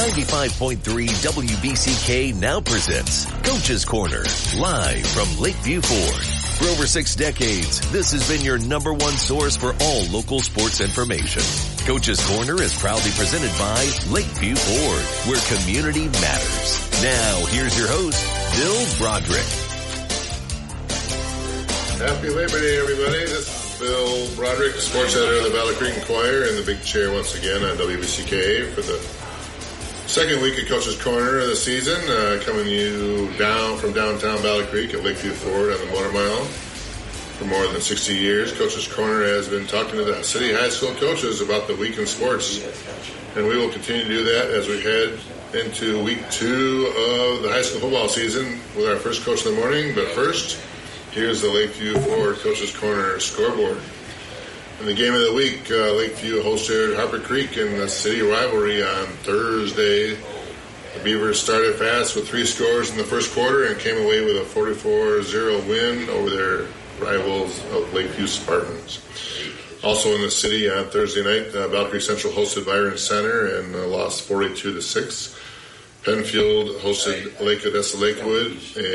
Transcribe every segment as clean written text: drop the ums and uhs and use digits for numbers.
95.3 WBCK now presents Coach's Corner, live from Lakeview Ford. For over 6 decades, this has been your number one source for all local sports information. Coach's Corner is proudly presented by Lakeview Ford, where community matters. Now, here's your host, Bill Broderick. Happy Labor Day, everybody. This is Bill Broderick, sports editor of the Battle Creek Enquirer, in the big chair once again on WBCK for the second week of Coach's Corner of the season, coming you down from downtown Battle Creek at Lakeview Ford on the Motor Mile. For more than 60 years, Coach's Corner has been talking to the city high school coaches about the week in sports, and we will continue to do that as we head into week 2 of the high school football season with our first coach of the morning. But first, here's the Lakeview Ford Coach's Corner scoreboard. In the game of the week, Lakeview hosted Harper Creek in the city rivalry on Thursday. The Beavers started fast with 3 scores in the first quarter and came away with a 44-0 win over their rivals of Lakeview Spartans. Also in the city on Thursday night, Battle Creek Central hosted Byron Center and lost 42-6. Penfield hosted Lake Odessa Lakewood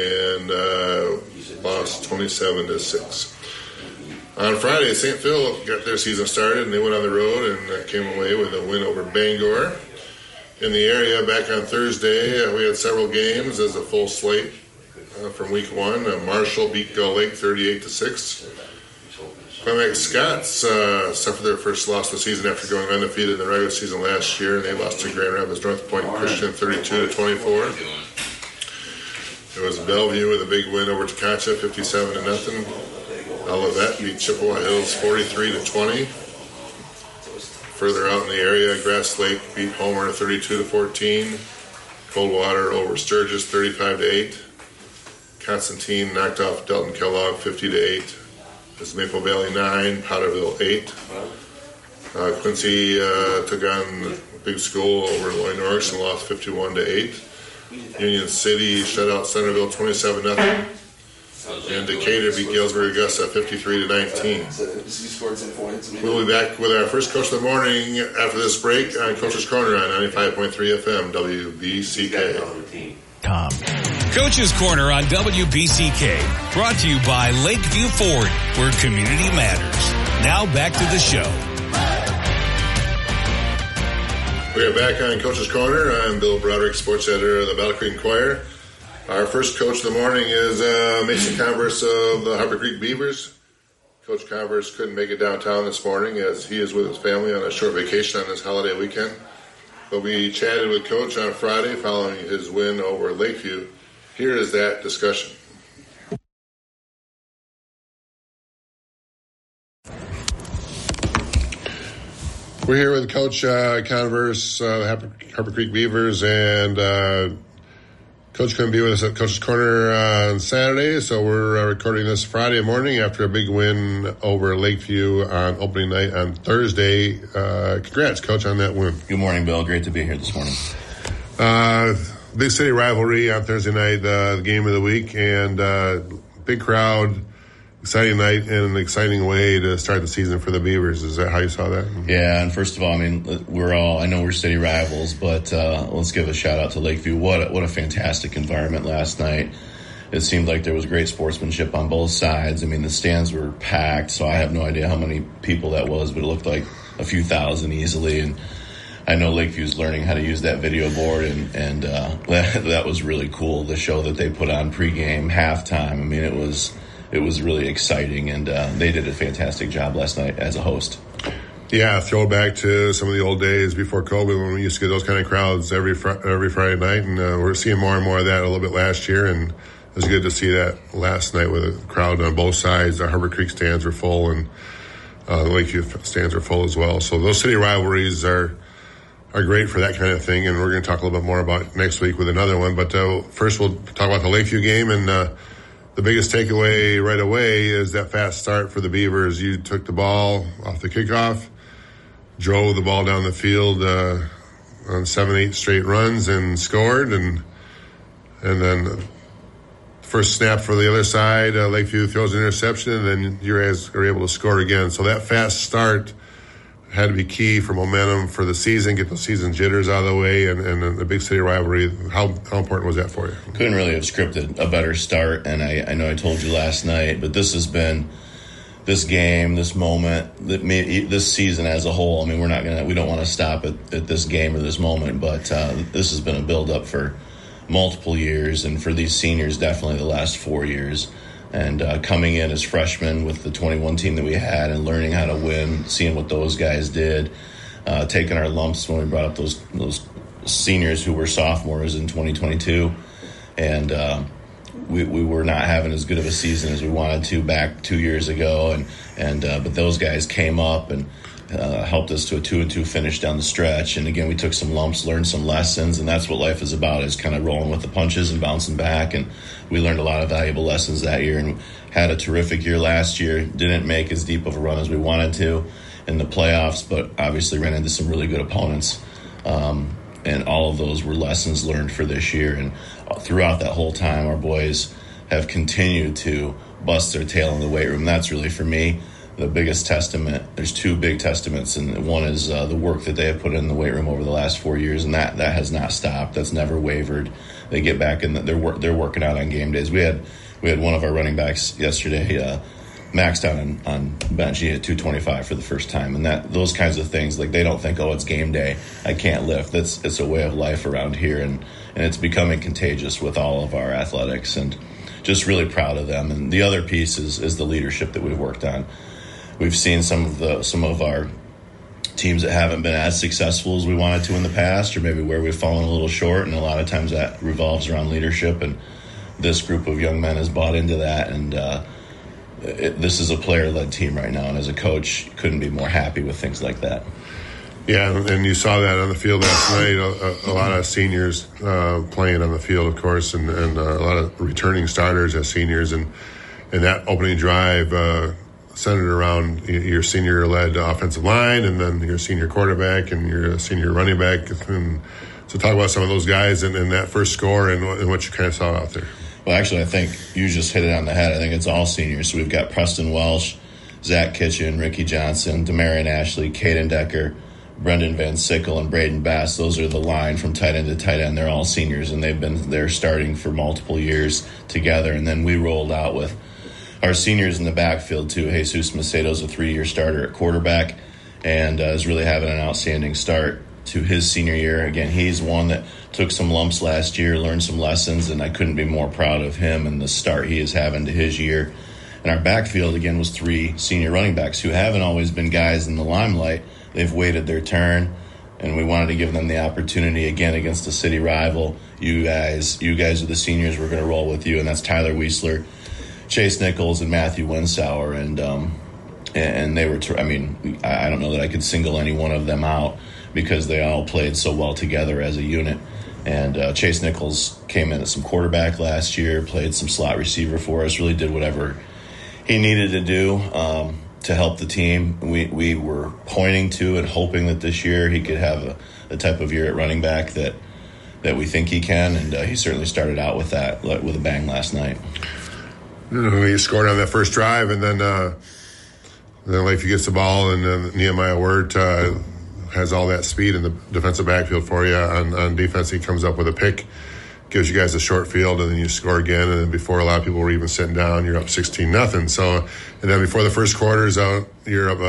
and lost 27-6. On Friday, St. Phil got their season started, and they went on the road and came away with a win over Bangor. In the area, back on Thursday, we had several games as a full slate from week 1. Marshall beat Gull Lake 38-6. Climax Scots suffered their first loss of the season after going undefeated in the regular season last year, and they lost to Grand Rapids North Point Christian 32-24. It was Bellevue with a big win over Tecate 57-0. Olivet beat Chippewa Hills 43-20. Further out in the area, Grass Lake beat Homer 32-14. Coldwater over Sturgis 35-8. Constantine knocked off Delton Kellogg 50-8. This is Maple Valley 9, Potterville 8. Quincy took on Big School over Illinois Norris and lost 51-8. Union City shut out Centerville 27-0. And Decatur beat Galesburg Augusta 53-19. We'll be back with our first coach of the morning after this break on Coach's Corner on 95.3 FM WBCK. Coach's Corner on WBCK, brought to you by Lakeview Ford, where community matters. Now back to the show. We are back on Coach's Corner. I'm Bill Broderick, sports editor of the Battle Creek Enquirer. Our first coach of the morning is Mason Converse of the Harper Creek Beavers. Coach Converse couldn't make it downtown this morning as he is with his family on a short vacation on this holiday weekend. But we chatted with Coach on Friday following his win over Lakeview. Here is that discussion. We're here with Coach Converse, the Harper Creek Beavers, and Coach couldn't be with us at Coach's Corner on Saturday, so we're recording this Friday morning after a big win over Lakeview on opening night on Thursday. Congrats, Coach, on that win. Good morning, Bill. Great to be here this morning. Big city rivalry on Thursday night, the game of the week, and big crowd, exciting night, and an exciting way to start the season for the Beavers. Is that how you saw that? Yeah, and first of all, I mean, I know we're city rivals, but let's give a shout out to Lakeview. What a fantastic environment last night. It seemed like there was great sportsmanship on both sides. I mean, the stands were packed, so I have no idea how many people that was, but it looked like a few thousand easily. And I know Lakeview's learning how to use that video board, and that was really cool, the show that they put on pregame, halftime. I mean, it was really exciting, and they did a fantastic job last night as a host. Yeah, throwback to some of the old days before COVID when we used to get those kind of crowds every Friday night, and we're seeing more and more of that a little bit last year, and it was good to see that last night with a crowd on both sides. The Harper Creek stands were full, and the Lakeview stands are full as well. So those city rivalries are great for that kind of thing, and we're going to talk a little bit more about next week with another one. But first we'll talk about the Lakeview game, and the biggest takeaway right away is that fast start for the Beavers. You took the ball off the kickoff, drove the ball down the field on 7-8 straight runs and scored, and then first snap for the other side, Lakeview throws an interception, and then you guys are able to score again. So that fast start had to be key for momentum for the season, get those season jitters out of the way, and the big city rivalry. How important was that for you? Couldn't really have scripted a better start, and I know I told you last night, but this has been this game, this moment, this season as a whole. I mean, we don't want to stop at this game or this moment, but this has been a build-up for multiple years, and for these seniors, definitely the last 4 years. And coming in as freshmen with the 21 team that we had and learning how to win, seeing what those guys did, taking our lumps when we brought up those seniors who were sophomores in 2022. And we were not having as good of a season as we wanted to back 2 years ago. But those guys came up and helped us to a 2-2 finish down the stretch. And again, we took some lumps, learned some lessons, and that's what life is about, is kind of rolling with the punches and bouncing back. And we learned a lot of valuable lessons that year and had a terrific year last year. Didn't make as deep of a run as we wanted to in the playoffs, but obviously ran into some really good opponents. And all of those were lessons learned for this year. And throughout that whole time, our boys have continued to bust their tail in the weight room. That's really, for me, the biggest testament. There's two big testaments, and one is the work that they have put in the weight room over the last 4 years, and that has not stopped. That's never wavered. They get back and they're working out on game days. We had one of our running backs yesterday maxed out on bench. He hit 225 for the first time, and those kinds of things, like, they don't think, oh, it's game day, I can't lift. It's a way of life around here, and it's becoming contagious with all of our athletics, and just really proud of them. And the other piece is the leadership that we've worked on. We've seen some of our teams that haven't been as successful as we wanted to in the past, or maybe where we've fallen a little short, and a lot of times that revolves around leadership, and this group of young men has bought into that, and this is a player-led team right now, and as a coach, couldn't be more happy with things like that. Yeah, and you saw that on the field last night. A lot of seniors playing on the field, of course, and a lot of returning starters as seniors, and that opening drive centered around your senior-led offensive line, and then your senior quarterback and your senior running back. And so talk about some of those guys and that first score and what you kind of saw out there. Well, actually, I think you just hit it on the head. I think it's all seniors. So we've got Preston Welsh, Zach Kitchen, Ricky Johnson, Demarion Ashley, Caden Decker, Brendan Van Sickle, and Braden Bass. Those are the line from tight end to tight end. They're all seniors, and they're starting for multiple years together. And then we rolled out with our seniors in the backfield too. Jesus Macedo's a 3-year starter at quarterback, and is really having an outstanding start to his senior year. Again, he's one that took some lumps last year, learned some lessons, and I couldn't be more proud of him and the start he is having to his year. And our backfield, again, was 3 senior running backs who haven't always been guys in the limelight. They've waited their turn, and we wanted to give them the opportunity again against a city rival. You guys are the seniors. We're going to roll with you, and that's Tyler Weisler, Chase Nichols, and Matthew Winsauer, and they were. I don't know that I could single any one of them out because they all played so well together as a unit. And Chase Nichols came in at some quarterback last year, played some slot receiver for us, really did whatever he needed to do to help the team. We were pointing to and hoping that this year he could have a type of year at running back that we think he can, and he certainly started out with that with a bang last night. He scored on that first drive, and then Lakeview gets the ball, and Nehemiah Wirt has all that speed in the defensive backfield for you. On defense, he comes up with a pick, gives you guys a short field, and then you score again. And then before a lot of people were even sitting down, you're up 16-0. So, and then before the first quarter is out, you're up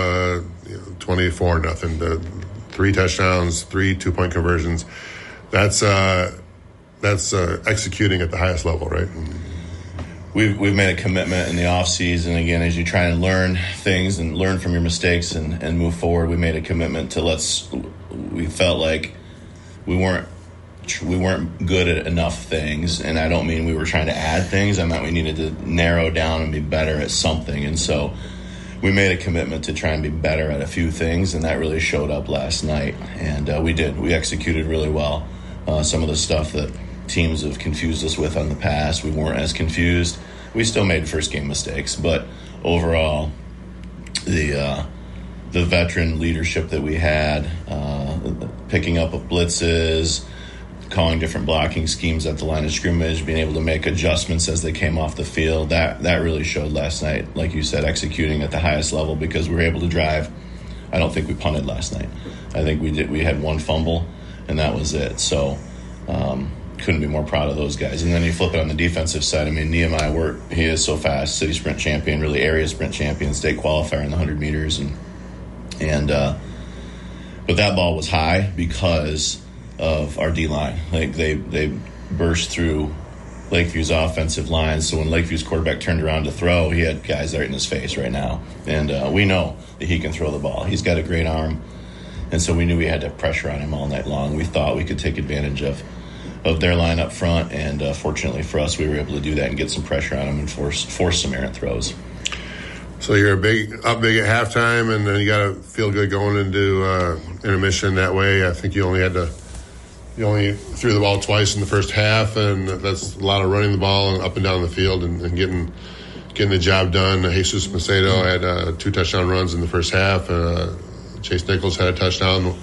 24-0. 3 touchdowns, 3 2-point conversions. That's executing at the highest level, right? We've made a commitment in the off season, again, as you try and learn things and learn from your mistakes and move forward. We made a commitment to we felt like we weren't good at enough things, and I don't mean we were trying to add things. I meant we needed to narrow down and be better at something. And so we made a commitment to try and be better at a few things, and that really showed up last night. And we did. We executed really well. Some of the stuff that teams have confused us with on the past, we weren't as confused. We still made first game mistakes, but overall, the veteran leadership that we had, picking up of blitzes, calling different blocking schemes at the line of scrimmage, being able to make adjustments as they came off the field, that really showed last night. Like you said, executing at the highest level, because we were able to drive I don't think we punted last night. I think we had one fumble, and that was it. So couldn't be more proud of those guys. And then you flip it on the defensive side. I mean, Nehemiah Wirt, he is so fast, city sprint champion, really area sprint champion, state qualifier in the 100 meters, but that ball was high because of our D-line. Like they burst through Lakeview's offensive line, so when Lakeview's quarterback turned around to throw, he had guys right in his face right now. And we know that he can throw the ball. He's got a great arm, and so we knew we had to have pressure on him all night long. We thought we could take advantage of their line up front, and fortunately for us, we were able to do that and get some pressure on him and force some errant throws. So you're up big at halftime, and then you got to feel good going into intermission that way. I think you only threw the ball twice in the first half, and that's a lot of running the ball and up and down the field and getting the job done. Jesus Macedo had 2 touchdown runs in the first half. Chase Nichols had a touchdown.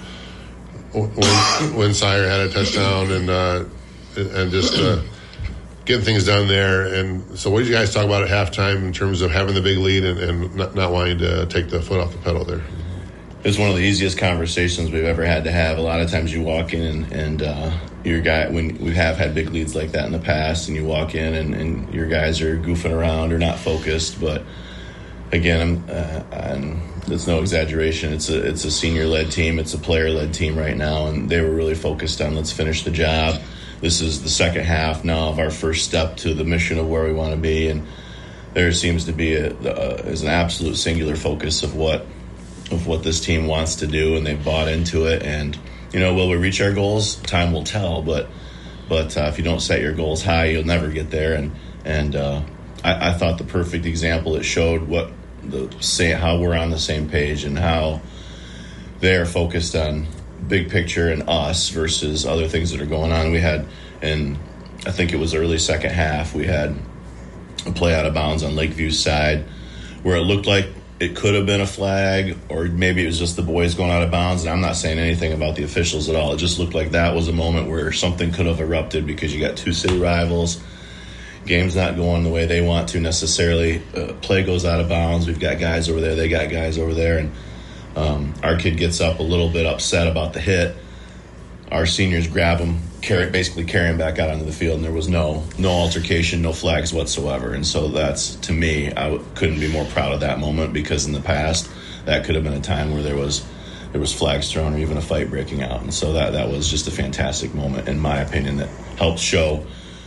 Winsire had a touchdown, and just getting things done there. And so what did you guys talk about at halftime in terms of having the big lead and not wanting to take the foot off the pedal there? It's one of the easiest conversations we've ever had to have. A lot of times you walk in and your guy, when we have had big leads like that in the past, and you walk in and your guys are goofing around or not focused. But again, it's no exaggeration. It's a senior-led team. It's a player-led team right now, and they were really focused on let's finish the job. This is the second half now of our first step to the mission of where we want to be, and there seems to be is an absolute singular focus of what this team wants to do, and they've bought into it. And will we reach our goals? Time will tell. But if you don't set your goals high, you'll never get there. And I thought the perfect example, it showed how we're on the same page and how they're focused on big picture and us versus other things that are going on. We had, and I think it was early second half, we had a play out of bounds on Lakeview's side where it looked like it could have been a flag, or maybe it was just the boys going out of bounds. And I'm not saying anything about the officials at all. It just looked like that was a moment where something could have erupted because you got 2 city rivals. Game's not going the way they want to necessarily. Play goes out of bounds. We've got guys over there. They got guys over there. And our kid gets up a little bit upset about the hit. Our seniors grab him, basically carry him back out onto the field, and there was no altercation, no flags whatsoever. And so that's, to me, I couldn't be more proud of that moment, because in the past that could have been a time where there was flags thrown or even a fight breaking out. And so that was just a fantastic moment, in my opinion, that helped show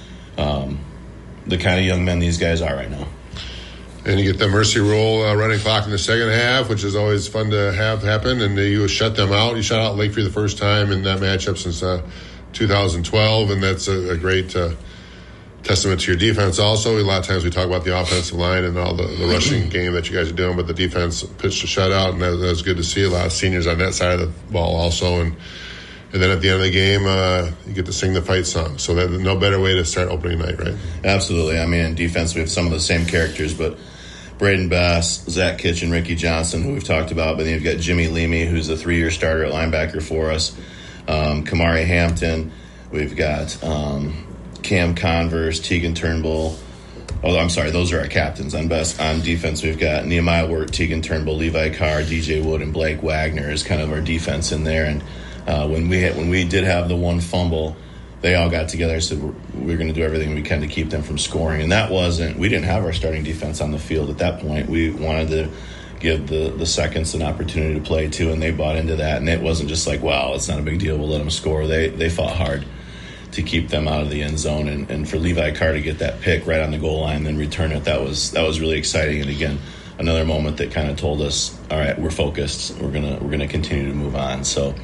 the kind of young men these guys are right now. And you get the mercy rule running clock in the second half, which is always fun to have happen. And you shut them out. You shut out Lakeview the first time in that matchup since 2012, and that's a great testament to your defense. Also, a lot of times we talk about the offensive line and all the rushing game that you guys are doing, but the defense pitched a shutout, and that was good to see. A lot of seniors on that side of the ball also. And then at the end of the game, you get to sing the fight song. So there's no better way to start opening night, right? Absolutely. I mean, in defense, we have some of the same characters, but Braden Bass, Zach Kitchen, Ricky Johnson, who we've talked about, but then you've got Jimmy Leamy, who's a 3-year starter at linebacker for us, Kamari Hampton, we've got Cam Converse, Tegan Turnbull. Oh, I'm sorry, those are our captains. On defense, we've got Nehemiah Wirt, Tegan Turnbull, Levi Carr, DJ Wood, and Blake Wagner is kind of our defense in there. And when we did have the one fumble, they all got together and said we're going to do everything we can to keep them from scoring. And we didn't have our starting defense on the field at that point. We wanted to give the seconds an opportunity to play too, and they bought into that. And it wasn't just like, wow, it's not a big deal, we'll let them score. They fought hard to keep them out of the end zone, and for Levi Carr to get that pick right on the goal line and then return it, that was really exciting. And again, another moment that kind of told us, all right, we're focused. We're gonna continue to move on. So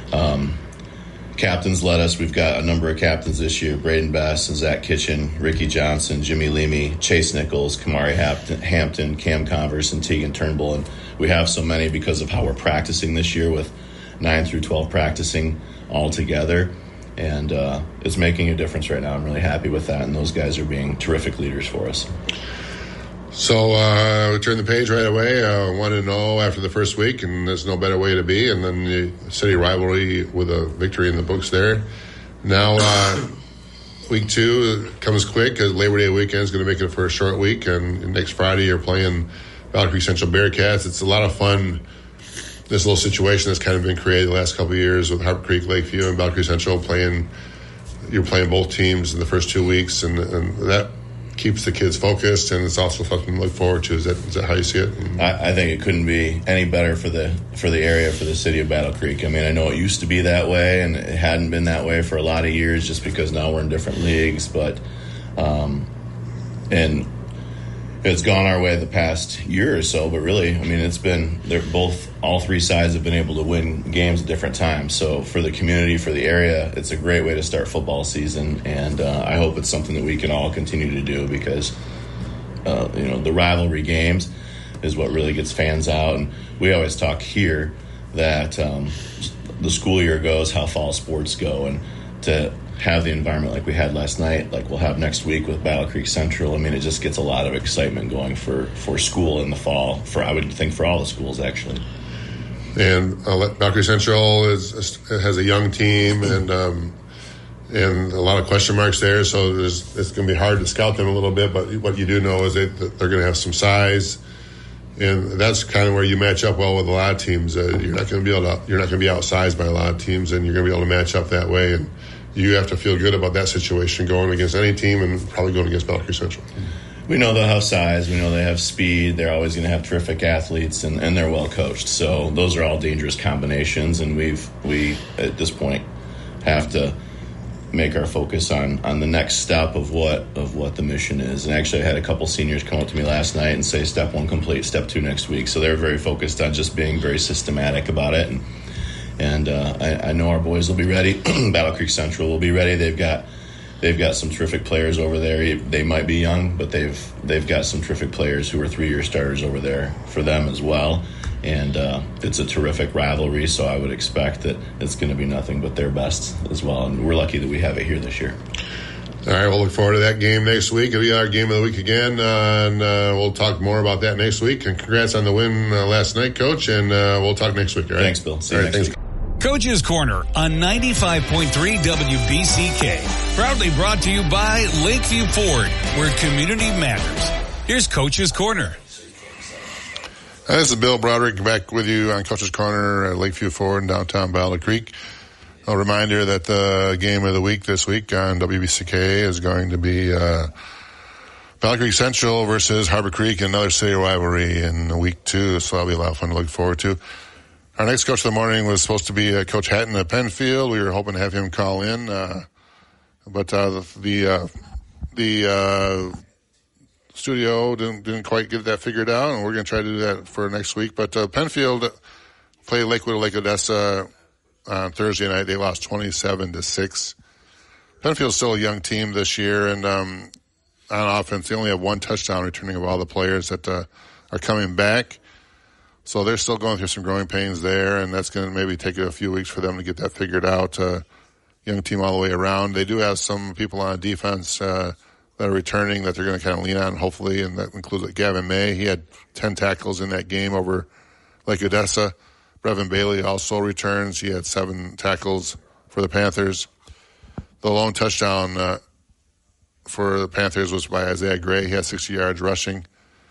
captains led us. We've got a number of captains this year: Braden Bass and Zach Kitchen, Ricky Johnson, Jimmy Leamy, Chase Nichols, Kamari Hampton, Cam Converse, and Tegan Turnbull. And we have so many because of how we're practicing this year, with 9 through 12 practicing all together. And it's making a difference right now. I'm really happy with that, and those guys are being terrific leaders for us. So we turn the page right away, 1-0 after the first week, and there's no better way to be. And then the city rivalry with a victory in the books there. Now week 2 comes quick, because Labor Day weekend is going to make it for a short week, and next Friday you're playing Battle Creek Central Bearcats. It's a lot of fun. this little situation that's kind of been created the last couple of years with Harbor Creek, Lakeview, and Battle Creek Central playing. You're playing both teams in the first 2 weeks, and that keeps the kids focused, and it's also something to look forward to. Is that how you see it? I think it couldn't be any better for the area, for the city of Battle Creek. I mean, I know it used to be that way, and it hadn't been that way for a lot of years just because now we're in different leagues, but and it's gone our way the past year or so, but really, I mean, it's been, all three sides have been able to win games at different times. So for the community, for the area, it's a great way to start football season, and I hope it's something that we can all continue to do because, the rivalry games is what really gets fans out. And we always talk here that the school year goes how fall sports go, and to have the environment like we had last night, like we'll have next week with Battle Creek Central, I mean, it just gets a lot of excitement going for school in the fall, I would think for all the schools, actually. And Battle Creek Central has a young team and a lot of question marks there, so it's going to be hard to scout them a little bit, but what you do know is that they're going to have some size, and that's kind of where you match up well with a lot of teams. You're not going to be outsized by a lot of teams, and you're going to be able to match up that way, and you have to feel good about that situation going against any team and probably going against Battle Creek Central. We know they'll have size. We know they have speed. They're always going to have terrific athletes, and they're well coached. So those are all dangerous combinations, and we at this point have to make our focus on the next step of what the mission is. And actually, I had a couple seniors come up to me last night and say, step 1 complete, step 2 next week. So they're very focused on just being very systematic about it. And I know our boys will be ready. Battle Creek Central will be ready. They've got some terrific players over there. They might be young, but they've got some terrific players who are 3-year starters over there for them as well. And it's a terrific rivalry, so I would expect that it's going to be nothing but their best as well. And we're lucky that we have it here this year. All right, we'll look forward to that game next week. It'll be our game of the week again, and we'll talk more about that next week. And congrats on the win last night, Coach, and we'll talk next week. All right? Thanks, Bill. See you next week. Coach's Corner on 95.3 WBCK. Proudly brought to you by Lakeview Ford, where community matters. Here's Coach's Corner. This is Bill Broderick back with you on Coach's Corner at Lakeview Ford in downtown Battle Creek. A reminder that the game of the week this week on WBCK is going to be Battle Creek Central versus Harbor Creek, another city rivalry in week 2, so that'll be a lot of fun to look forward to. Our next coach of the morning was supposed to be Coach Hatton at Penfield. We were hoping to have him call in, but the studio didn't quite get that figured out, and we're going to try to do that for next week. But Penfield played Lakewood or Lake Odessa on Thursday night. They lost 27-6. Penfield's still a young team this year, and on offense, they only have 1 touchdown returning of all the players that are coming back. So they're still going through some growing pains there, and that's going to maybe take a few weeks for them to get that figured out. Young team all the way around. They do have some people on defense that are returning that they're going to kind of lean on, hopefully, and that includes Gavin May. He had 10 tackles in that game over Lake Odessa. Brevin Bailey also returns. He had 7 tackles for the Panthers. The lone touchdown for the Panthers was by Isaiah Gray. He had 60 yards rushing.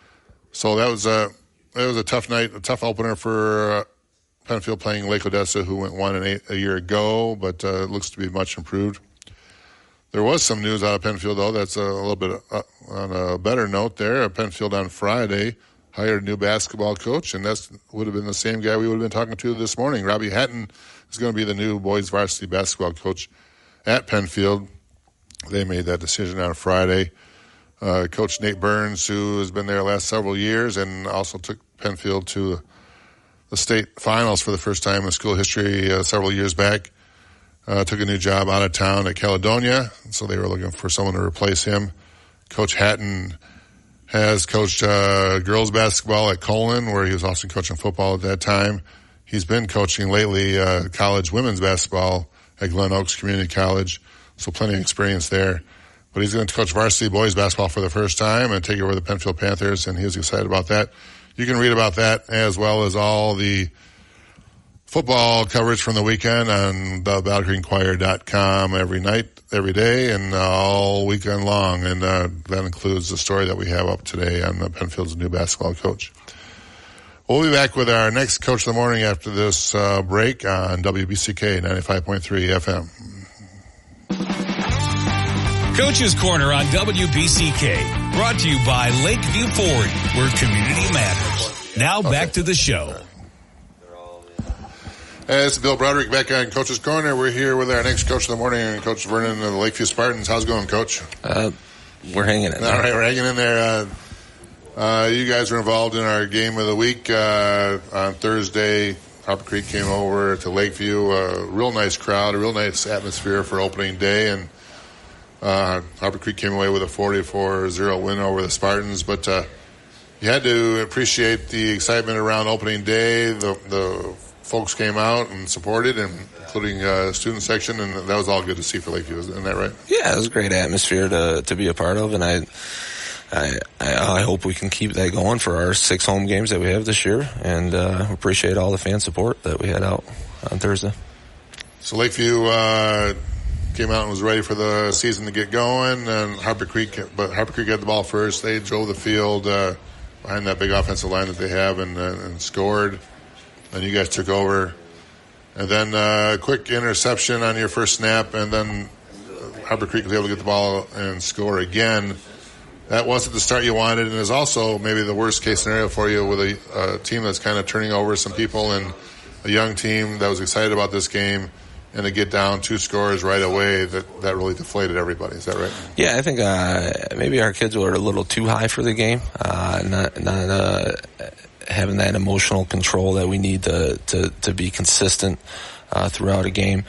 So that was a tough night, a tough opener for Penfield playing Lake Odessa, who went 1-8 a year ago, but it looks to be much improved. There was some news out of Penfield, though. That's a little bit on a better note there. Penfield on Friday hired a new basketball coach, and that would have been the same guy we would have been talking to this morning. Robbie Hatton is going to be the new boys varsity basketball coach at Penfield. They made that decision on Friday. Coach Nate Burns, who has been there the last several years and also took Penfield to the state finals for the first time in school history several years back, took a new job out of town at Caledonia, so they were looking for someone to replace him. Coach Hatton has coached girls basketball at Colon, where he was also coaching football at that time. He's been coaching lately college women's basketball at Glen Oaks Community College, so plenty of experience there. But he's going to coach varsity boys basketball for the first time and take over the Penfield Panthers, and he was excited about that. You can read about that as well as all the football coverage from the weekend on the BattleCreekInquirer.com every night, every day, and all weekend long. And that includes the story that we have up today on Penfield's new basketball coach. We'll be back with our next Coach of the Morning after this break on WBCK 95.3 FM. Coach's Corner on WBCK, brought to you by Lakeview Ford, where community matters. Now back to the show. This is Bill Broderick back on Coach's Corner. We're here with our next Coach of the Morning, Coach Vernon of the Lakeview Spartans. How's it going, Coach? We're hanging in there. All right, we're hanging in there. You guys were involved in our game of the week on Thursday. Harper Creek came over to Lakeview. A real nice crowd, a real nice atmosphere for opening day, and Harper Creek came away with a 44-0 win over the Spartans. But you had to appreciate the excitement around opening day. The folks came out and supported, including student section, and that was all good to see for Lakeview. Isn't that right? Yeah, it was a great atmosphere to be a part of, and I hope we can keep that going for our 6 home games that we have this year, and appreciate all the fan support that we had out on Thursday. So Lakeview came out and was ready for the season to get going, and Harper Creek had the ball first. They drove the field behind that big offensive line that they have and scored. And you guys took over. And then a quick interception on your first snap, and then Harper Creek was able to get the ball and score again. That wasn't the start you wanted, and is also maybe the worst-case scenario for you with a team that's kind of turning over some people and a young team that was excited about this game, and to get down 2 scores right away, that really deflated everybody. Is that right? Yeah, I think maybe our kids were a little too high for the game, not having that emotional control that we need to be consistent throughout a game.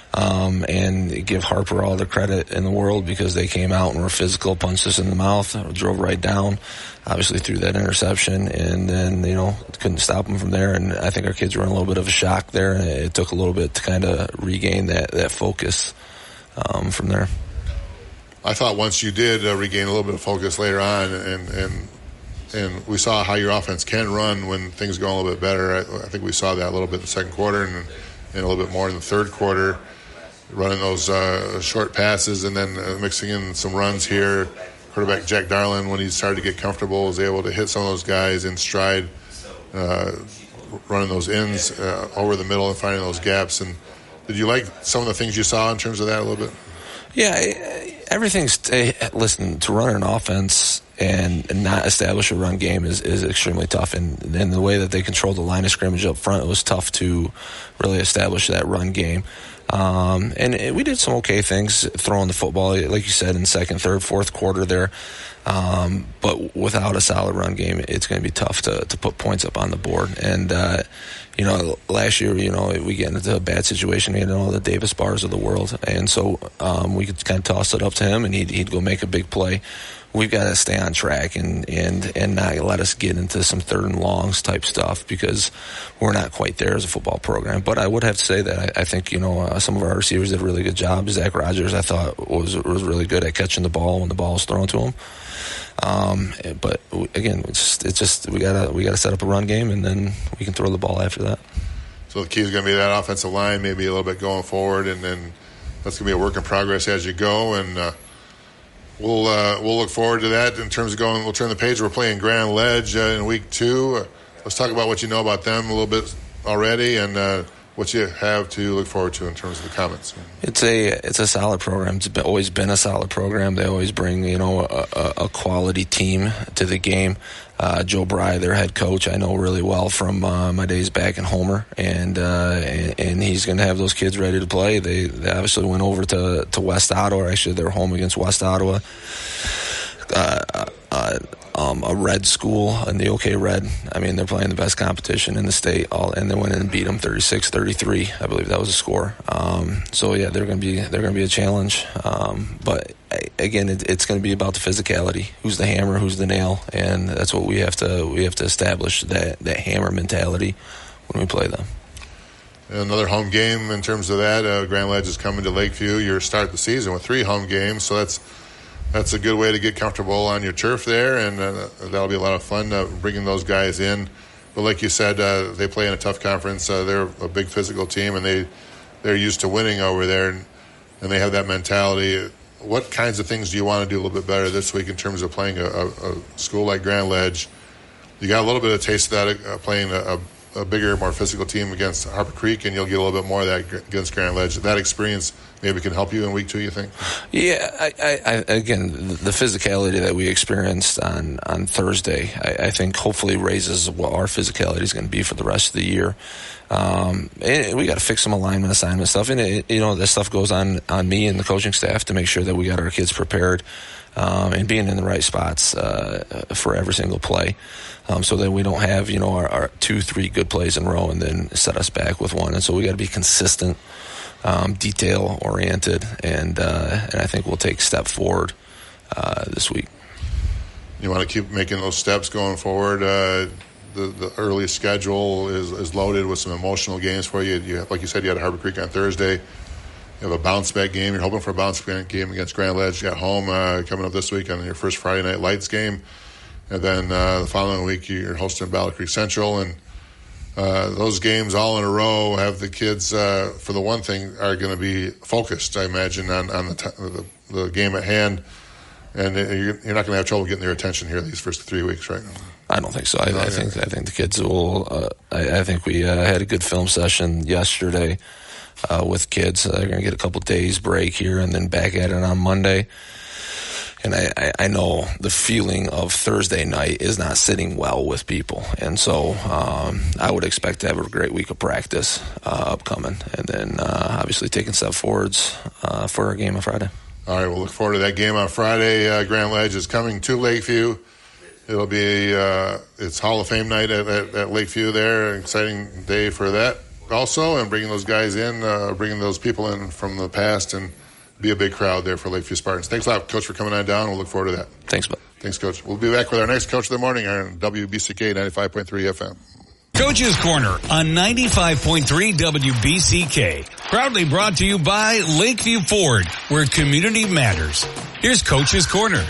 And give Harper all the credit in the world because they came out and were physical, punched us in the mouth, drove right down, obviously threw that interception, and then, couldn't stop them from there. And I think our kids were in a little bit of a shock there, and it took a little bit to kind of regain that focus from there. I thought once you did regain a little bit of focus later on, and we saw how your offense can run when things go a little bit better. I think we saw that a little bit in the second quarter and a little bit more in the third quarter, running those short passes and then mixing in some runs here. Quarterback Jack Darlin, when he started to get comfortable, was able to hit some of those guys in stride, running those ends over the middle and finding those gaps. And did you like some of the things you saw in terms of that a little bit? Yeah, listen, to run an offense and not establish a run game is extremely tough. And the way that they controlled the line of scrimmage up front, it was tough to really establish that run game. And we did some okay things throwing the football, like you said, in second, third, fourth quarter there. But without a solid run game, it's going to be tough to put points up on the board. And, last year, we get into a bad situation, the Davis Bars of the world. And so we could kind of toss it up to him, and he'd go make a big play. We've got to stay on track and not let us get into some third and longs type stuff because we're not quite there as a football program. But I would have to say that I think, some of our receivers did a really good job. Zach Rogers, I thought, was really good at catching the ball when the ball was thrown to him. But again, it's just we gotta set up a run game, and then we can throw the ball after that. So the key is going to be that offensive line, maybe a little bit going forward, and then that's going to be a work in progress as you go. And we'll look forward to that in terms of going. We'll turn the page. We're playing Grand Ledge in week 2. Let's talk about what you know about them a little bit already, and what you have to look forward to in terms of the comments. It's a solid program. It's always been a solid program. They always bring a quality team to the game. Joe Bry, their head coach, I know really well from my days back in Homer, and he's going to have those kids ready to play. They obviously went over to West Ottawa. Actually, they're home against West Ottawa. A red school in the OK Red. I mean, they're playing the best competition in the state, and they went in and beat them 36-33. I believe that was the score. So yeah, they're going to be a challenge. But again, it's going to be about the physicality. Who's the hammer? Who's the nail? And that's what we have to establish, that hammer mentality when we play them. Another home game in terms of that. Grand Ledge is coming to Lakeview. You start the season with 3 home games, so that's a good way to get comfortable on your turf there, and that'll be a lot of fun bringing those guys in. But like you said, they play in a tough conference. They're a big physical team, and they're used to winning over there, and they have that mentality. What kinds of things do you want to do a little bit better this week in terms of playing a school like Grand Ledge you got a little bit of taste of that playing a bigger, more physical team against Harper Creek, and you'll get a little bit more of that against Grand Ledge. That experience maybe can help you in week 2, you think? Yeah, I again, the physicality that we experienced on Thursday, I think hopefully raises what our physicality is going to be for the rest of the year. And we got to fix some alignment, assignment stuff, and this stuff goes on me and the coaching staff to make sure that we got our kids prepared and being in the right spots for every single play, so that we don't have our 2-3 good plays in a row and then set us back with one. And so we got to be consistent, detail oriented, and I think we'll take a step forward this week. You want to keep making those steps going forward. The early schedule is loaded with some emotional games for you. Like you said, you had Harper Creek on Thursday. You have a bounce-back game. You're hoping for a bounce-back game against Grand Ledge at home coming up this week on your first Friday Night Lights game. And then the following week, you're hosting Battle Creek Central. And those games all in a row have the kids, for the one thing, are going to be focused, I imagine, on the game at hand. And you're not going to have trouble getting their attention here these first 3 weeks, right? I don't think so. I think the kids will. I think we had a good film session yesterday with kids. They're going to get a couple days break here and then back at it on Monday. And I know the feeling of Thursday night is not sitting well with people. And so I would expect to have a great week of practice upcoming. And then obviously taking step forwards for our game on Friday. All right, we'll look forward to that game on Friday. Grand Ledge is coming to Lakeview. It'll be it's Hall of Fame night at Lakeview there. An exciting day for that also, and bringing those guys in, bringing those people in from the past, and be a big crowd there for Lakeview Spartans. Thanks a lot, Coach, for coming on down. We'll look forward to that. Thanks, bud. Thanks, Coach. We'll be back with our next Coach of the Morning on WBCK 95.3 FM. Coach's Corner on 95.3 WBCK. Proudly brought to you by Lakeview Ford, where community matters. Here's Coach's Corner.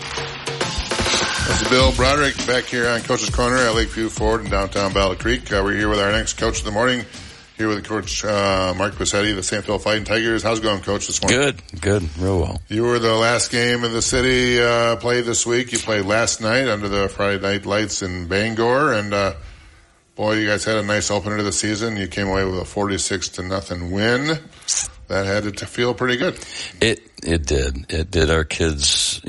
This is Bill Broderick back here on Coach's Corner at Lakeview Ford in downtown Battle Creek. We're here with our next Coach of the Morning, here with Coach Mark Passetti, the St. Phil Fighting Tigers. How's it going, Coach, this morning? Good, real well. You were the last game in the city played this week. You played last night under the Friday Night Lights in Bangor, and boy, you guys had a nice opener to the season. You came away with a 46-0 win. That had to feel pretty good. It did. It did. Our kids,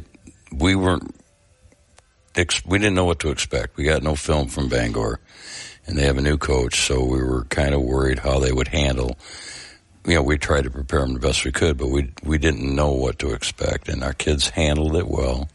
we didn't know what to expect. We got no film from Bangor, and they have a new coach, so we were kind of worried how they would handle. We tried to prepare them the best we could, but we didn't know what to expect, and our kids handled it well.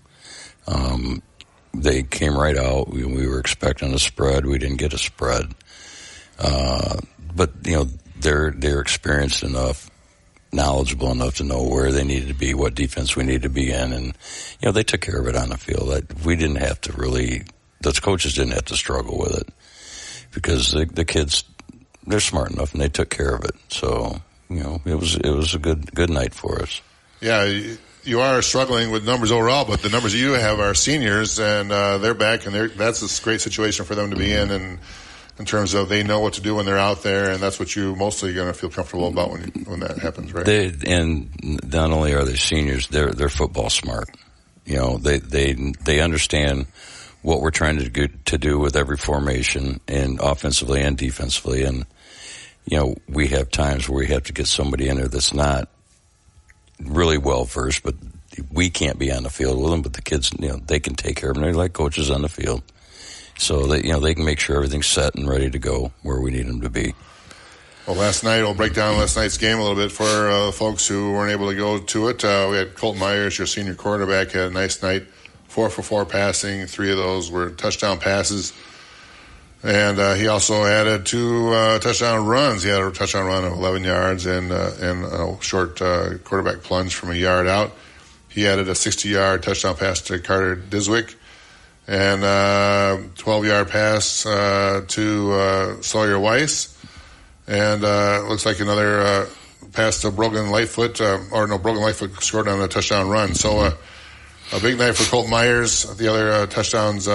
They came right out. We were expecting a spread. We didn't get a spread. But they're experienced enough, knowledgeable enough to know where they needed to be, what defense we needed to be in, and they took care of it on the field. We didn't have to really. Those coaches didn't have to struggle with it because the kids, they're smart enough and they took care of it. So it was a good night for us. Yeah. You are struggling with numbers overall, but the numbers you have are seniors, and they're back, and that's a great situation for them to be in, and in terms of they know what to do when they're out there, and that's what you mostly going to feel comfortable about when that happens, right? And not only are they seniors, they're football smart. They understand what we're trying to do with every formation, and offensively and defensively, and we have times where we have to get somebody in there that's not really well versed, but we can't be on the field with them. But the kids, they can take care of them. They're like coaches on the field, so they can make sure everything's set and ready to go where we need them to be. Well, we'll break down last night's game a little bit for folks who weren't able to go to it. We had Colton Myers, your senior quarterback, had a nice night, 4 for 4 passing. 3 of those were touchdown passes. And he also added 2 touchdown runs. He had a touchdown run of 11 yards and a short quarterback plunge from a yard out. He added a 60-yard touchdown pass to Carter Diswick and 12-yard pass to Sawyer Weiss. And looks like another pass to Brogan Lightfoot. Brogan Lightfoot scored on a touchdown run. So a big night for Colton Myers. The other touchdowns,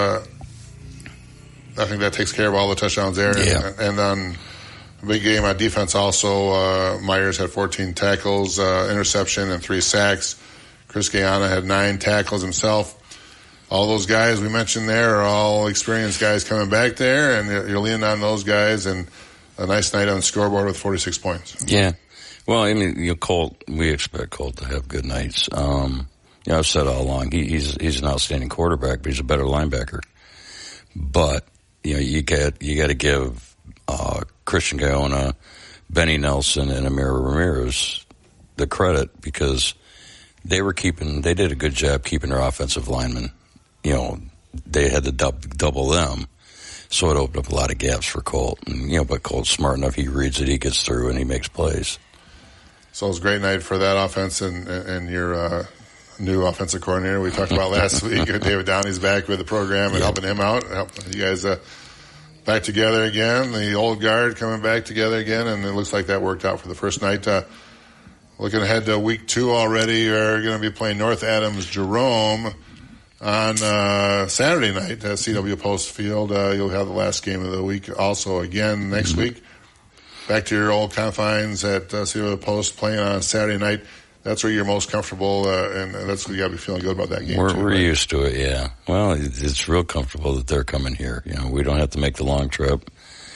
I think that takes care of all the touchdowns there. Yeah. And on a big game on defense also, Myers had 14 tackles, interception, and 3 sacks. Chris Guyana had 9 tackles himself. all those guys we mentioned there are all experienced guys coming back there, and you're leaning on those guys, and a nice night on the scoreboard with 46 points. Yeah. Well, I mean, Colt, we expect Colt to have good nights. I've said all along, he's an outstanding quarterback, but he's a better linebacker. But, you got to give Christian Guyona, Benny Nelson, and Amir Ramirez the credit, because they did a good job keeping their offensive linemen. They had to double them, so it opened up a lot of gaps for Colt. And, but Colt's smart enough; he reads it, he gets through, and he makes plays. So it was a great night for that offense and your new offensive coordinator we talked about last week. David Downey's back with the program and helping him out. You guys back together again. The old guard coming back together again, and it looks like that worked out for the first night. Looking ahead to week 2 already, you're going to be playing North Adams Jerome on Saturday night at CW Post Field. You'll have the last game of the week also again next week. Back to your old confines at CW Post, playing on Saturday night. That's where you're most comfortable, and that's what you got to be feeling good about that game. We're used to it, yeah. Well, it's real comfortable that they're coming here. We don't have to make the long trip.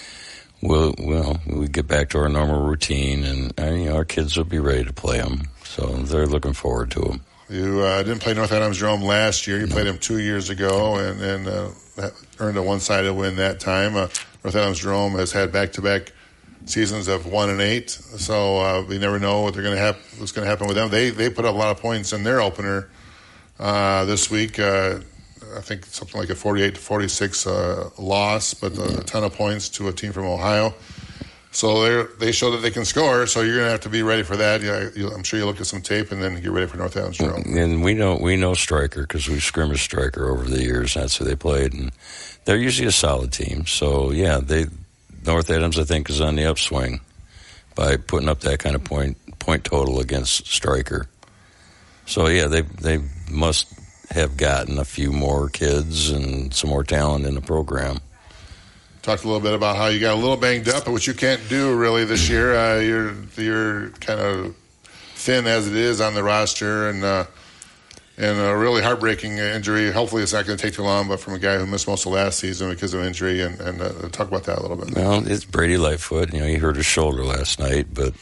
We get back to our normal routine, and our kids will be ready to play them. So they're looking forward to them. You didn't play North Adams Jerome last year. You played them 2 years ago and earned a one-sided win that time. North Adams Jerome has had back-to-back seasons of 1-8, so we never know what's going to happen with them. They put up a lot of points in their opener this week. I think something like a 48-46 loss, but a ton of points to a team from Ohio. So they show that they can score, so you're going to have to be ready for that. I'm sure you look at some tape and then get ready for North Adams Jerome. And we know Stryker because we've scrimmaged Stryker over the years. That's who they played, and they're usually a solid team. So, yeah, North Adams, I think, is on the upswing by putting up that kind of point total against Stryker. So, yeah, they must have gotten a few more kids and some more talent in the program. Talked a little bit about how you got a little banged up, which you can't do really this year. You're kind of thin as it is on the roster, and a really heartbreaking injury. Hopefully it's not going to take too long, but from a guy who missed most of last season because of injury, and talk about that a little bit. Well, it's Brady Lightfoot. He hurt his shoulder last night, but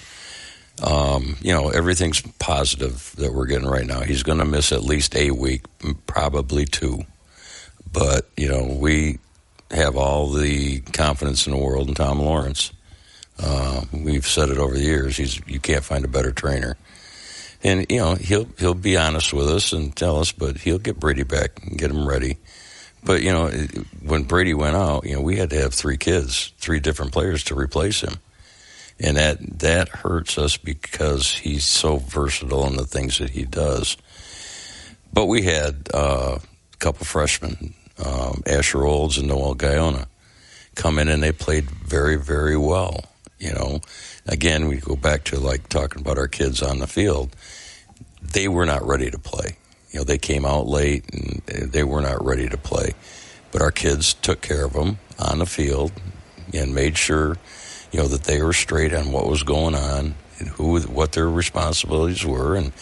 everything's positive that we're getting right now. He's going to miss at least a week, probably 2. But, we have all the confidence in the world in Tom Lawrence. We've said it over the years. You can't find a better trainer. And, he'll be honest with us and tell us, but he'll get Brady back and get him ready. But, when Brady went out, we had to have 3 kids, 3 different players to replace him. And that hurts us because he's so versatile in the things that he does. But we had a couple freshmen, Asher Olds and Noel Guyona, come in, and they played very, very well. Again, we go back to talking about our kids on the field. They were not ready to play. They came out late and they were not ready to play. But our kids took care of them on the field and made sure that they were straight on what was going on and what their responsibilities were. And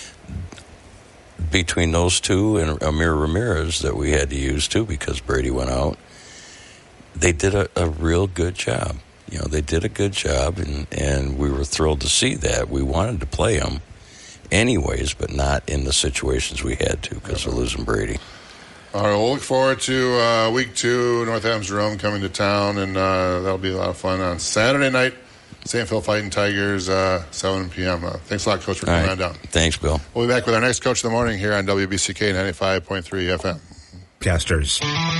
between those 2 and Amir Ramirez that we had to use too because Brady went out, they did a real good job. They did a good job, and we were thrilled to see that. We wanted to play them anyways, but not in the situations we had to because of losing Brady. All right, we'll look forward to week 2, North Adams Jerome coming to town, and that'll be a lot of fun on Saturday night. St. Phil Fighting Tigers, 7 p.m. Thanks a lot, Coach, for coming on down. Thanks, Bill. We'll be back with our next Coach of the Morning here on WBCK 95.3 FM. Casters.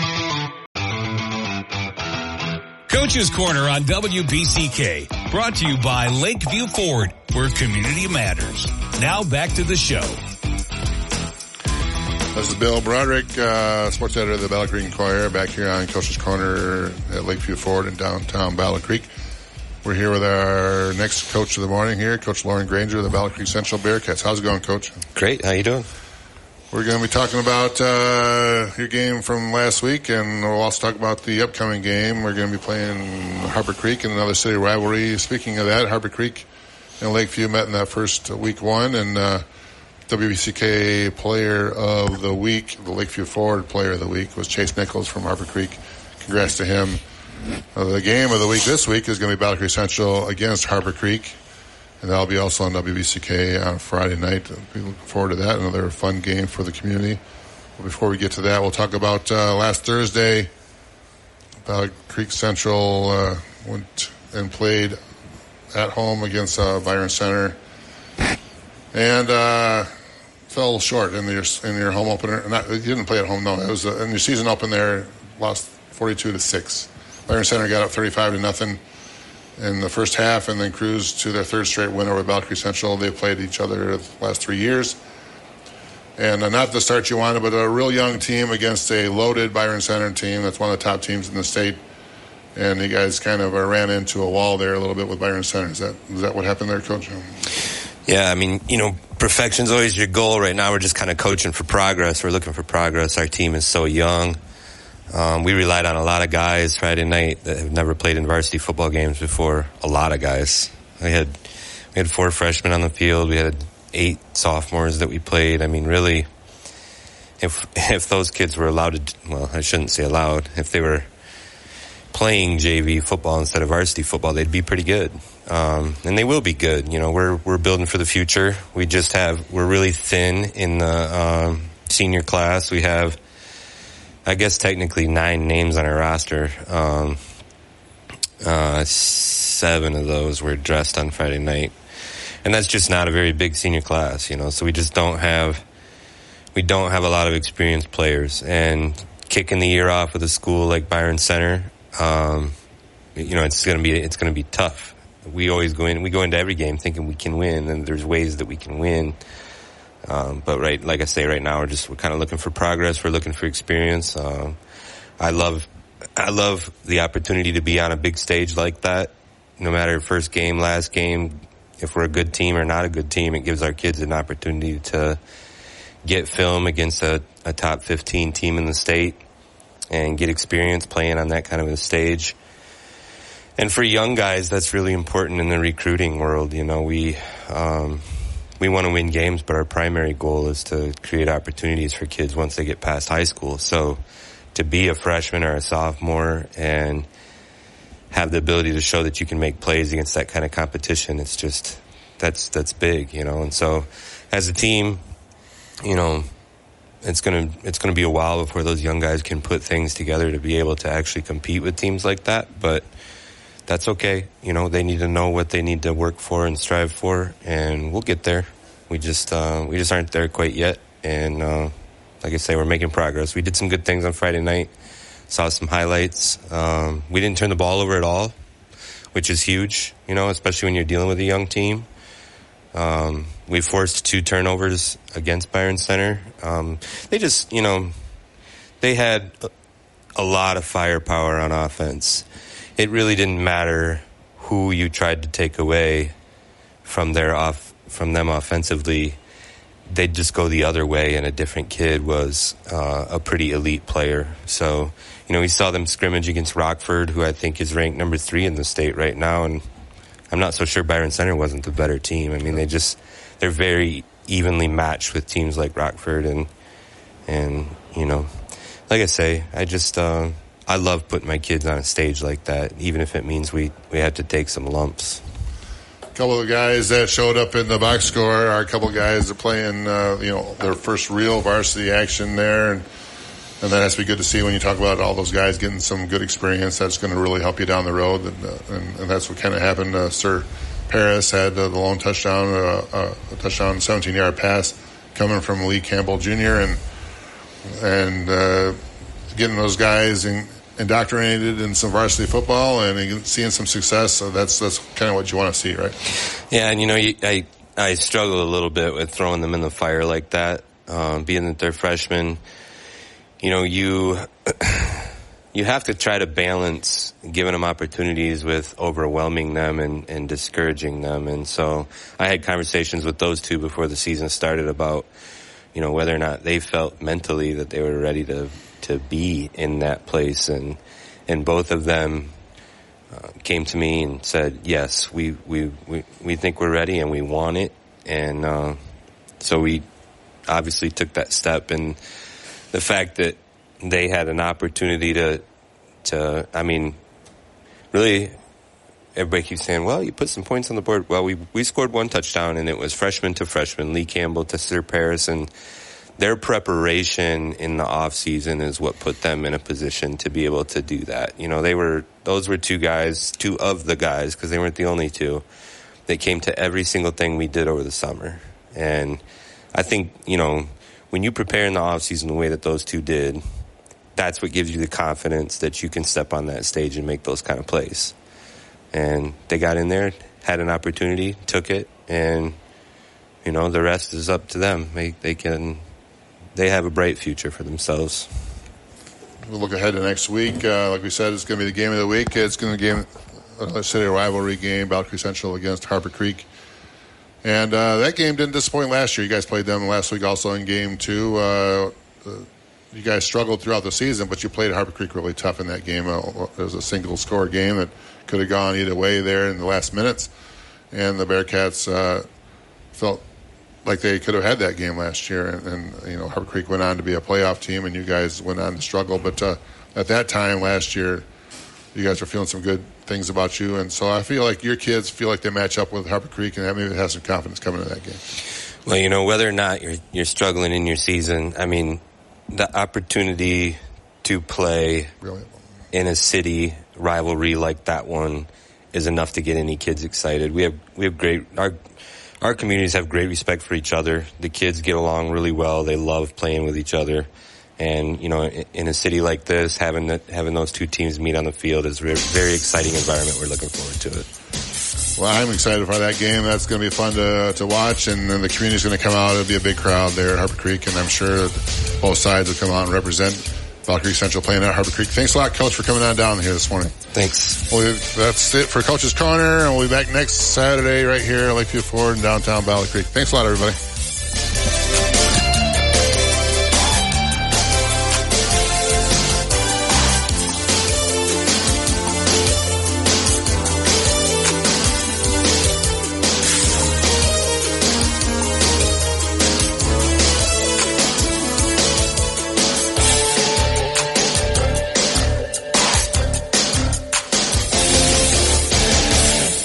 Coach's Corner on WBCK, brought to you by Lakeview Ford, where community matters. Now back to the show. This is Bill Broderick, sports editor of the Battle Creek Inquirer, back here on Coach's Corner at Lakeview Ford in downtown Battle Creek. We're here with our next Coach of the Morning here, Coach Lauren Granger of the Battle Creek Central Bearcats. How's it going, Coach? Great. How you doing? We're going to be talking about your game from last week, and we'll also talk about the upcoming game. We're going to be playing Harper Creek in another city rivalry. Speaking of that, Harper Creek and Lakeview met in that first week 1, and WBCK Player of the Week, the Lakeview Forward Player of the Week, was Chase Nichols from Harper Creek. Congrats to him. The game of the week this week is going to be Battle Creek Central against Harper Creek, and that'll be also on WBCK on Friday night. We look forward to that. Another fun game for the community. But before we get to that, we'll talk about last Thursday. Battle Creek Central went and played at home against Byron Center, and fell short in your home opener. You didn't play at home, no. It was in your season opener, lost 42-6. Byron Center got up 35-0 in the first half, and then cruised to their third straight win over Battle Creek Central. They've played each other the last 3 years, and not the start you wanted, but a real young team against a loaded Byron Center team that's one of the top teams in the state. And you guys kind of ran into a wall there a little bit with Byron Center. Is that what happened there, Coach? Yeah, I mean, perfection's always your goal. Right now we're just kind of coaching for progress. We're looking for progress. Our team is so young. We relied on a lot of guys Friday night that have never played in varsity football games before. A lot of guys. We had 4 freshmen on the field. We had 8 sophomores that we played. I mean, really, if those kids were allowed to, well, I shouldn't say allowed, if they were playing JV football instead of varsity football, they'd be pretty good. And they will be good. We're building for the future. We're really thin in the senior class. We have, I guess, technically 9 names on our roster. 7 of those were dressed on Friday night. And that's just not a very big senior class, so we just don't have a lot of experienced players. And kicking the year off with a school like Byron Center, it's going to be tough. We go into every game thinking we can win, and there's ways that we can win. But like I say, right now we're kind of looking for progress. We're looking for experience. I love the opportunity to be on a big stage like that. No matter first game, last game, if we're a good team or not a good team, it gives our kids an opportunity to get film against a top 15 team in the state and get experience playing on that kind of a stage. And for young guys, that's really important in the recruiting world. We want to win games, but our primary goal is to create opportunities for kids once they get past high school. So to be a freshman or a sophomore and have the ability to show that you can make plays against that kind of competition, it's just, that's big, And so as a team, it's going to be a while before those young guys can put things together to be able to actually compete with teams like that. But that's okay. They need to know what they need to work for and strive for, and we'll get there. We just aren't there quite yet. And like I say, we're making progress. We did some good things on Friday night. Saw some highlights. We didn't turn the ball over at all, which is huge, especially when you're dealing with a young team. We forced 2 turnovers against Byron Center. They just, they had a lot of firepower on offense. It really didn't matter who you tried to take away from them offensively. They'd just go the other way, and a different kid was a pretty elite player. So, we saw them scrimmage against Rockford, who I think is ranked number 3 in the state right now, and I'm not so sure Byron Center wasn't the better team. I mean, they're very evenly matched with teams like Rockford, and like I say, I love putting my kids on a stage like that, even if it means we have to take some lumps. A couple of guys that showed up in the box score are a couple of guys that playing, their first real varsity action there, and that has to be good to see when you talk about all those guys getting some good experience. That's going to really help you down the road, and that's what kind of happened. Sir Paris had the lone touchdown, a touchdown 17-yard pass coming from Lee Campbell Jr. and getting those guys indoctrinated in some varsity football and seeing some success. So that's kind of what you want to see, right? Yeah, and I struggle a little bit with throwing them in the fire like that, being that they're freshmen. You have to try to balance giving them opportunities with overwhelming them and discouraging them. And so I had conversations with those 2 before the season started about, whether or not they felt mentally that they were ready to be in that place. And both of them came to me and said, yes, we think we're ready and we want it. And so we obviously took that step, and the fact that they had an opportunity to I mean, really, everybody keeps saying, well, you put some points on the board. Well, we scored one touchdown, and it was freshman to freshman, Lee Campbell to Sir Paris, and their preparation in the off season is what put them in a position to be able to do that. You know, those were two of the guys, because they weren't the only two, that came to every single thing we did over the summer. And I think, you know, when you prepare in the off season the way that those two did, that's what gives you the confidence that you can step on that stage and make those kind of plays. And they got in there, had an opportunity, took it, and, you know, the rest is up to them. They have a bright future for themselves. We'll look ahead to next week. Like we said, it's going to be the game of the week. It's going to be a city rivalry game, Battle Creek Central against Harper Creek. And that game didn't disappoint last year. You guys played them last week also in game 2. You guys struggled throughout the season, but you played Harper Creek really tough in that game. It was a single-score game that could have gone either way there in the last minutes. And the Bearcats felt like they could have had that game last year. And you know, Harper Creek went on to be a playoff team, and you guys went on to struggle. But at that time last year, you guys were feeling some good things about you. And so I feel like your kids feel like they match up with Harper Creek, and that maybe have some confidence coming into that game. Well, you know, whether or not you're struggling in your season, I mean, the opportunity to play in a city rivalry like that one is enough to get any kids excited. We have great our communities have great respect for each other. The kids get along really well. They love playing with each other, and you know, in a city like this, having those two teams meet on the field is a very exciting environment. We're looking forward to it. Well, I'm excited for that game. That's going to be fun to watch, and then the community's going to come out. It'll be a big crowd there at Harper Creek, and I'm sure both sides will come out and represent Battle Creek Central playing at Harper Creek. Thanks a lot, Coach, for coming on down here this morning. Thanks. Well, that's it for Coach's Corner, and we'll be back next Saturday right here at Lakeview Ford in downtown Battle Creek. Thanks a lot, everybody.